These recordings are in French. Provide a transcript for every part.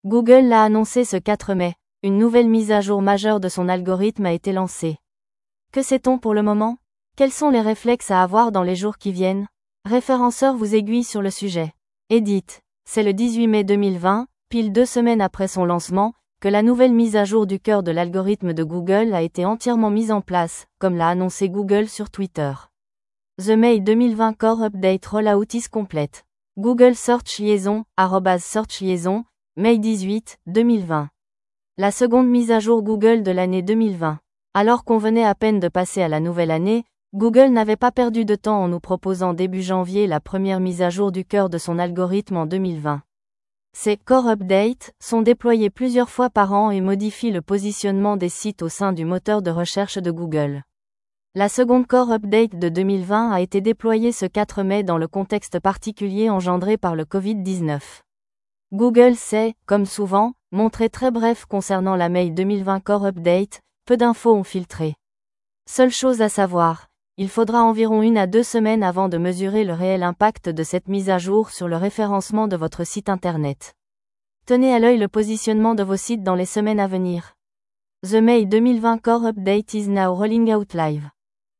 Google l'a annoncé ce 4 mai, une nouvelle mise à jour majeure de son algorithme a été lancée. Que sait-on pour le moment? Quels sont les réflexes à avoir dans les jours qui viennent? Référenceur vous aiguille sur le sujet. Edit. C'est le 18 mai 2020, pile 2 semaines après son lancement, que la nouvelle mise à jour du cœur de l'algorithme de Google a été entièrement mise en place, comme l'a annoncé Google sur Twitter. The May 2020 Core Update Rollout is complete. Google Search Liaison, @Search Liaison, Mai 18, 2020. La seconde mise à jour Google de l'année 2020. Alors qu'on venait à peine de passer à la nouvelle année, Google n'avait pas perdu de temps en nous proposant début janvier la première mise à jour du cœur de son algorithme en 2020. Ces Core Updates sont déployés plusieurs fois par an et modifient le positionnement des sites au sein du moteur de recherche de Google. La seconde Core Update de 2020 a été déployée ce 4 mai dans le contexte particulier engendré par le Covid-19. Google s'est, comme souvent, montré très bref concernant la May 2020 Core Update, peu d'infos ont filtré. Seule chose à savoir, il faudra environ 1 à 2 semaines avant de mesurer le réel impact de cette mise à jour sur le référencement de votre site internet. Tenez à l'œil le positionnement de vos sites dans les semaines à venir. The May 2020 Core Update is now rolling out live.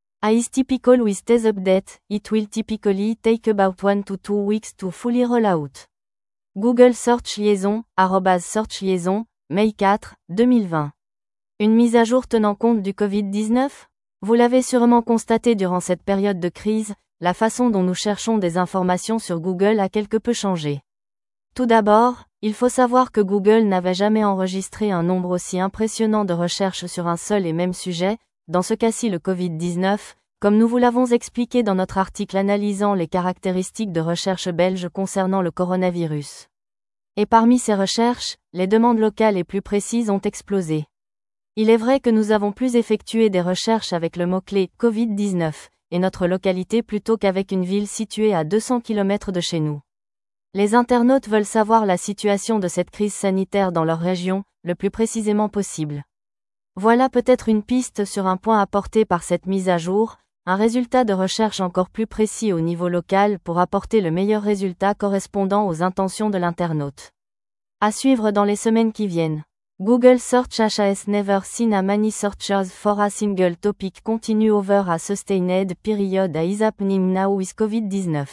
As typical with this update, it will typically take about 1 to 2 weeks to fully roll out. Google Search Liaison, @Search Liaison, Mai 4, 2020. Une mise à jour tenant compte du Covid-19? Vous l'avez sûrement constaté durant cette période de crise, la façon dont nous cherchons des informations sur Google a quelque peu changé. Tout d'abord, il faut savoir que Google n'avait jamais enregistré un nombre aussi impressionnant de recherches sur un seul et même sujet, dans ce cas-ci le Covid-19, comme nous vous l'avons expliqué dans notre article analysant les caractéristiques de recherche belge concernant le coronavirus. Et parmi ces recherches, les demandes locales et plus précises ont explosé. Il est vrai que nous avons plus effectué des recherches avec le mot-clé Covid-19 et notre localité plutôt qu'avec une ville située à 200 km de chez nous. Les internautes veulent savoir la situation de cette crise sanitaire dans leur région, le plus précisément possible. Voilà peut-être une piste sur un point apporté par cette mise à jour, un résultat de recherche encore plus précis au niveau local pour apporter le meilleur résultat correspondant aux intentions de l'internaute. À suivre dans les semaines qui viennent. Google Search has never seen a many searches for a single topic continue over a sustained period is happening now with COVID-19.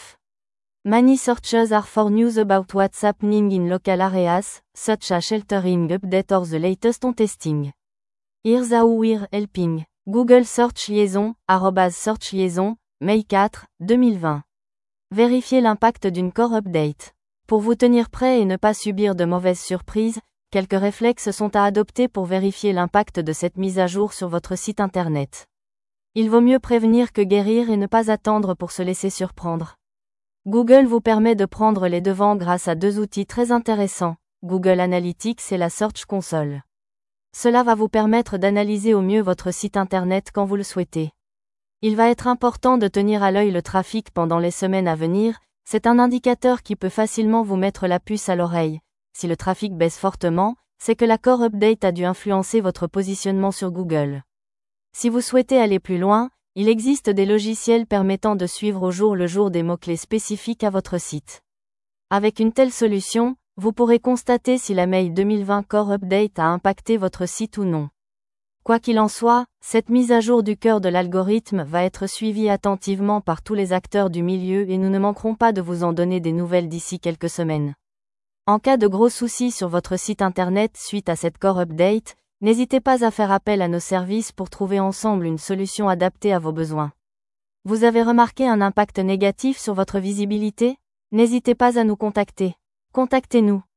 Many searches are for news about what's happening in local areas, such as sheltering update or the latest on testing. Here's how we're helping. Google Search Liaison, @Search Liaison, Mai 4, 2020. Vérifiez l'impact d'une Core Update. Pour vous tenir prêt et ne pas subir de mauvaises surprises, quelques réflexes sont à adopter pour vérifier l'impact de cette mise à jour sur votre site internet. Il vaut mieux prévenir que guérir et ne pas attendre pour se laisser surprendre. Google vous permet de prendre les devants grâce à 2 outils très intéressants, Google Analytics et la Search Console. Cela va vous permettre d'analyser au mieux votre site internet quand vous le souhaitez. Il va être important de tenir à l'œil le trafic pendant les semaines à venir, c'est un indicateur qui peut facilement vous mettre la puce à l'oreille. Si le trafic baisse fortement, c'est que la Core Update a dû influencer votre positionnement sur Google. Si vous souhaitez aller plus loin, il existe des logiciels permettant de suivre au jour le jour des mots-clés spécifiques à votre site. Avec une telle solution, vous pourrez constater si la May 2020 Core Update a impacté votre site ou non. Quoi qu'il en soit, cette mise à jour du cœur de l'algorithme va être suivie attentivement par tous les acteurs du milieu et nous ne manquerons pas de vous en donner des nouvelles d'ici quelques semaines. En cas de gros soucis sur votre site internet suite à cette Core Update, n'hésitez pas à faire appel à nos services pour trouver ensemble une solution adaptée à vos besoins. Vous avez remarqué un impact négatif sur votre visibilité? N'hésitez pas à nous contacter. Contactez-nous.